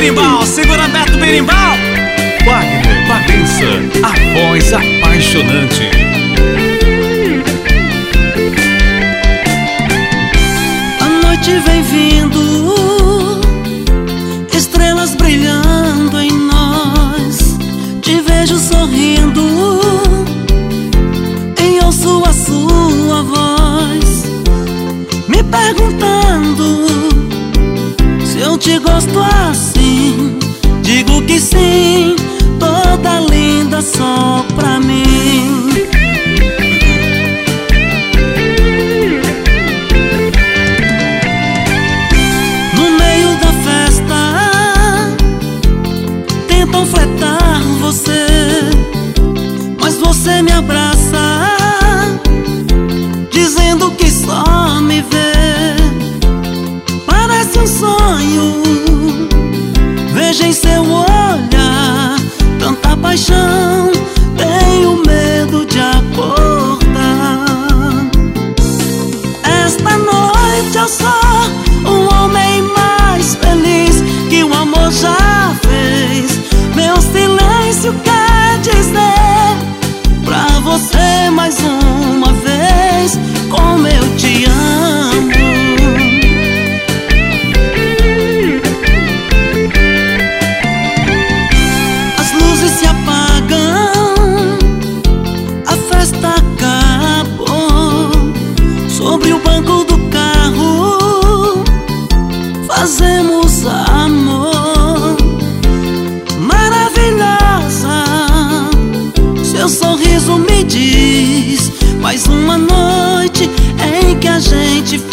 berimbau, segura aberto o berimbau. Wagner Valença, a voz apaixonante. A noite vem vindo, estrelas brilhando em nós. Te vejo sorrindo e ouço a sua voz, me perguntando se eu te gosto assim. Digo que sim, toda linda só pra mim. No meio da festa tentam fletar você, mas você me abraça dizendo que só me vê. Parece um sonho, vejo em seu olhar tanta paixão, tenho medo de acordar. Esta noite eu sou um homem mais feliz que o amor já fez. Meu silêncio quer dizer pra você mais uma vez como eu te amo. Se apagam, a festa acabou. Sobre o banco do carro fazemos amor. Maravilhosa, seu sorriso me diz mais uma noite em que a gente